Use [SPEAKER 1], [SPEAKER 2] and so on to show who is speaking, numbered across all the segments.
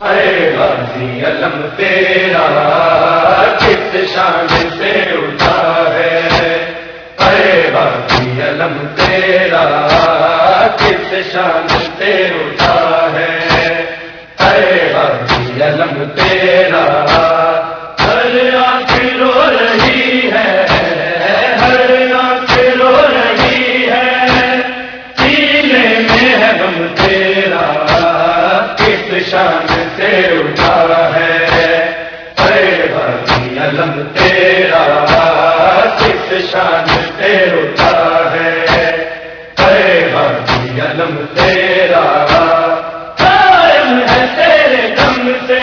[SPEAKER 1] اے غازی علم تیرا کس شان سے اٹھا ہے، اے غازی علم تیرا کس شان سے اٹھا ہے، اے غازی علم تیرا ہر آنکھ رو رہی ہے، ہر آنکھ رو رہی ہے، سینے میں ہے غم تیرا کس شان سے اٹھا ہے، اے غازی علم تیرا کس شان سے اٹھا ہے، اے غازی علم تیرا قائم ہے تیرے دم سے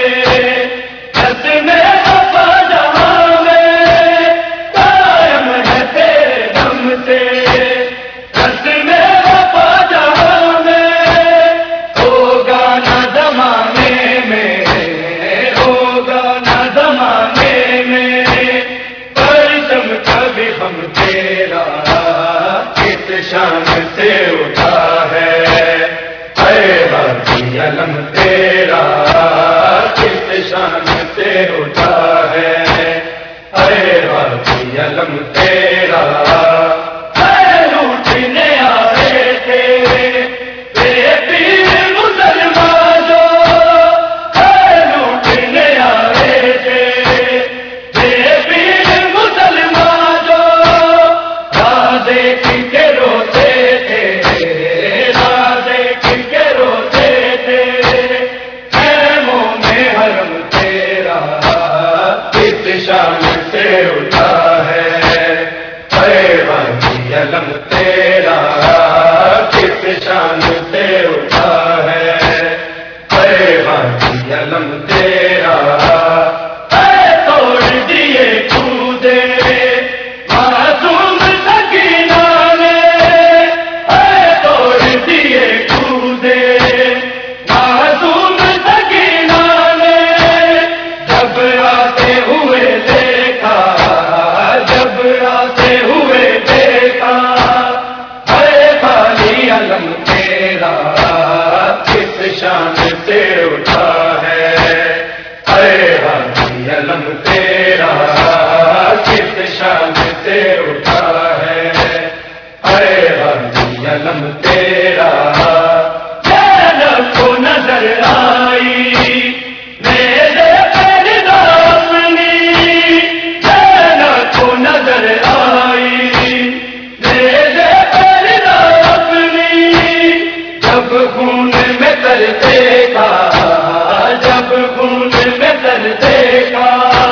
[SPEAKER 1] قسم وفا جہاں میں، قائم ہے تیرے دم سے قسم وفا جہاں میں، ہوگا نہ زمانے میں، ہوگا نہ زمانے میں پرچم کبھی ہم تیرا کس شان سے اٹھا ہے، اے غازی علم تیرا کس شان سے اٹھا ہے، اے غازی علم تیرا اے لوٹنے آئے تھے بے پیر مسلمان جو، اے لوٹنے آئے تھے بے پیر مسلمان جو، راز دیکھ کے روتے تھے، راز دیکھ کے روتے تھے، خیموں میں حرم تیرا کس شان سے اٹھا ہے، اے غازی علم تیرا کس شان سے اٹھا ہے، اے غازی علم تیرا اے توڑ دیے کودے معصوم سکینہ نے، اے توڑ دیے کودے معصوم سکینہ نے، جب آتے ہوئے دیکھا، جب آتے ہوئے دیکھا، اے خالی علم تیرا کس شان سے اٹھا ہے، اے غازی علم تیرا کس شان سے اٹھا ہے، اے غازی علم تیرا زینب کو نظر آئی میرے پردہ اپنی، زینب کو نظر آئی میرے پردہ اپنی، جب خون میں تر دیکھا، جب خون میں تر دیکھا،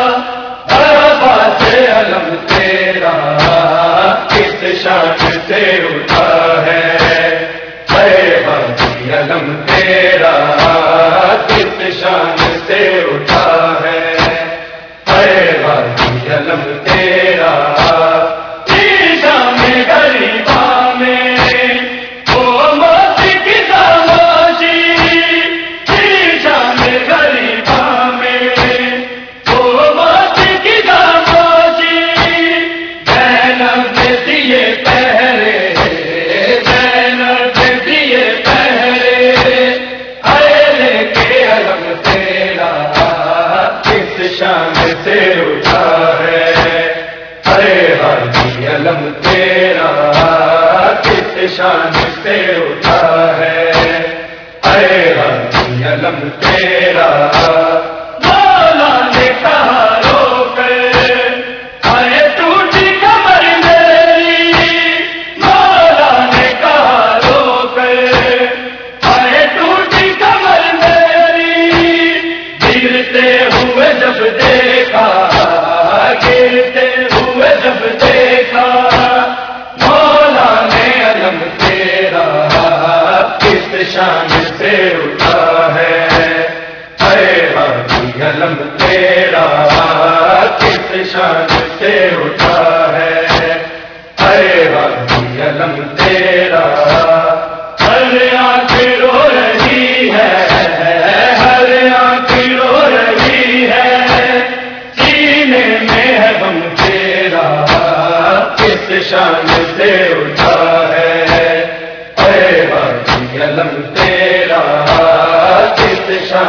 [SPEAKER 1] عباس علم تیرا کس شان سے اٹھا ہے، اے غازی علم تیرا کس شان سے اٹھا ہے، اے غازی علم تیرا شام غریباں میں وہ موت کی خاموشی، شام غریباں میں وہ موت کی خاموشی، زینب نے دیے پہرے، زینب نے دیے پہرے، اے لے کے علم تیرا کس شان سے اٹھا ہے، اے غازی علم تیرا کس شان سے اٹھا ہے، اے غازی علم تیرا مولا نے کہا رو کر اے ٹوٹی کمر میری، مولا نے کہا رو کر اے ٹوٹی کمر میری، گرتے ہوئے جب دیکھا، گرتے ہوئے جب دیکھا، مولا نے علم تیرا کس شان سے اٹھا ہے، اے غازی علم تیرا کس شان سے اٹھا ہے، اے غازی علم تیرا ہر آنکھ رو رہی ہے، ہر آنکھ رو رہی ہے، سینے میں ہے غم تیرا کس شان سے اٹھا ہے، اے غازی علم تیرا کس شان سے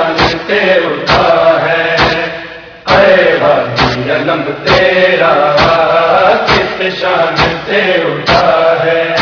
[SPEAKER 1] سے اٹھا ہے، اے وادی علم تیرا کس شان سے اٹھا ہے۔